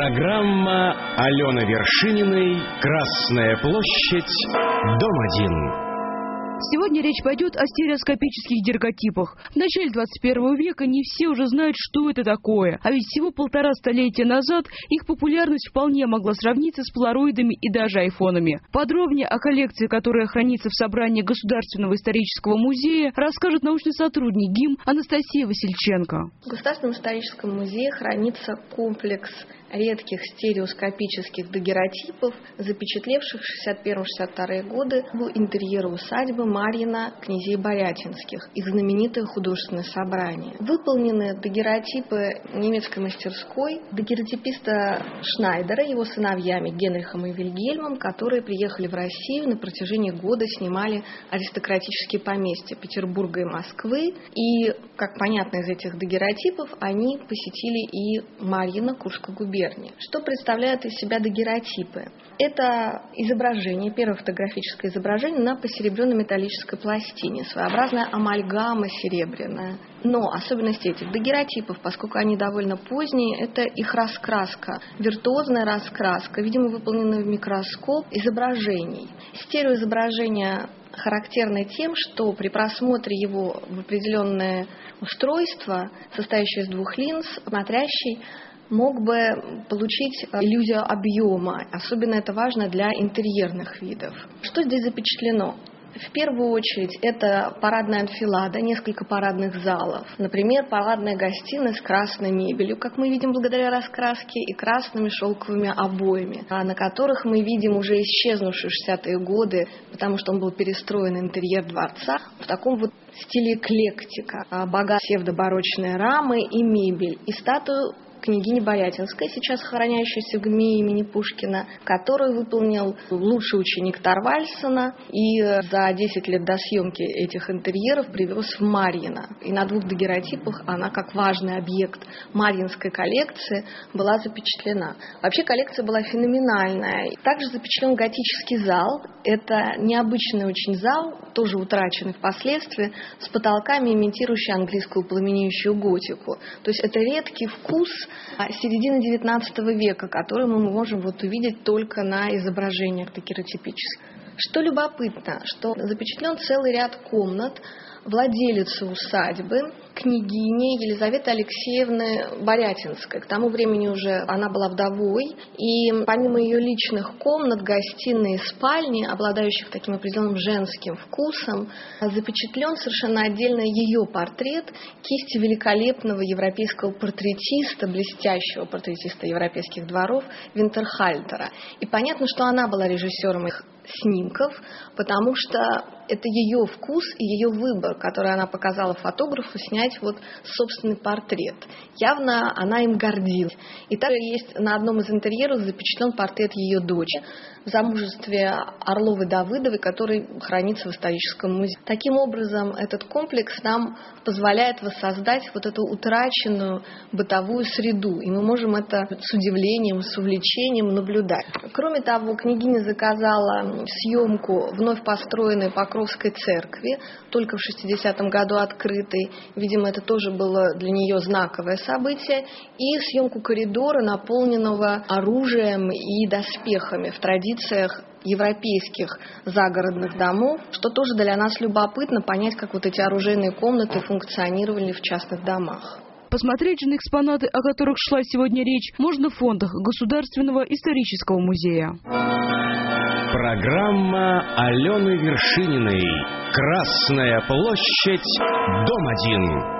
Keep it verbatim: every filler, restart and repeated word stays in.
Программа Алены Вершининой «Красная площадь», дом один. Сегодня речь пойдет о стереоскопических дерготипах. В начале двадцать первого века не все уже знают, что это такое. А ведь всего полтора столетия назад их популярность вполне могла сравниться с полароидами и даже айфонами. Подробнее о коллекции, которая хранится в собрании Государственного исторического музея, расскажет научный сотрудник ГИМ Анастасия Васильченко. В Государственном историческом музее хранится комплекс редких стереоскопических дагеротипов, запечатлевших в шестьдесят первом — шестьдесят втором годы в интерьере усадьбы Марьина князей Борятинских, их знаменитое художественное собрание. Выполнены дагеротипы немецкой мастерской дагеротиписта Шнайдера, его сыновьями Генрихом и Вильгельмом, которые приехали в Россию, на протяжении года снимали аристократические поместья Петербурга и Москвы. И, как понятно из этих дагеротипов, они посетили и Марьино Курской губернии. Что представляют из себя дагеротипы? Это изображение, первое фотографическое изображение на посеребренной металлической пластине, своеобразная амальгама серебряная. Но особенность этих дагеротипов, поскольку они довольно поздние, это их раскраска, виртуозная раскраска, видимо, выполненная в микроскоп изображений. Стереоизображение характерны тем, что при просмотре его в определенное устройство, состоящее из двух линз, смотрящий мог бы получить иллюзию объема. Особенно это важно для интерьерных видов. Что здесь запечатлено? В первую очередь это парадная анфилада, несколько парадных залов. Например, парадная гостиная с красной мебелью, как мы видим благодаря раскраске, и красными шелковыми обоями, на которых мы видим уже исчезнувшие шестидесятые годы, потому что он был перестроен интерьер дворца в таком вот стиле эклектика. Богатые псевдобарочные рамы и мебель, и статую княгини Борятинской, сейчас хранящейся в ГМИ имени Пушкина, которую выполнил лучший ученик Торвальсона и за десять лет до съемки этих интерьеров привез в Марьино. И на двух дагеротипах она, как важный объект марьинской коллекции, была запечатлена. Вообще коллекция была феноменальная. Также запечатлен готический зал. Это необычный очень зал, тоже утраченный впоследствии, с потолками, имитирующий английскую пламенеющую готику. То есть это редкий вкус середины девятнадцатого века, который мы можем вот увидеть только на изображениях дагеротипических. Что любопытно, что запечатлен целый ряд комнат владелицы усадьбы, княгини Елизаветы Алексеевны Борятинской. К тому времени уже она была вдовой, и помимо ее личных комнат, гостиной и спальни, обладающих таким определенным женским вкусом, запечатлен совершенно отдельно ее портрет кисти великолепного европейского портретиста, блестящего портретиста европейских дворов Винтерхальтера. И понятно, что она была режиссером их снимков, потому что это ее вкус и ее выбор, который она показала фотографу, снять вот собственный портрет. Явно она им гордилась. И также есть на одном из интерьеров запечатлен портрет ее дочери в замужестве Орловой-Давыдовой, который хранится в историческом музее. Таким образом, этот комплекс нам позволяет воссоздать вот эту утраченную бытовую среду, и мы можем это с удивлением, с увлечением наблюдать. Кроме того, княгиня заказала съемку вновь построенной Покровской церкви, только в шестидесятом году открытой. Видимо, это тоже было для нее знаковое событие. И съемку коридора, наполненного оружием и доспехами в традициях европейских загородных домов, что тоже для нас любопытно понять, как вот эти оружейные комнаты функционировали в частных домах. Посмотреть же на экспонаты, о которых шла сегодня речь, можно в фондах Государственного исторического музея. Программа Алены Вершининой «Красная площадь», дом один.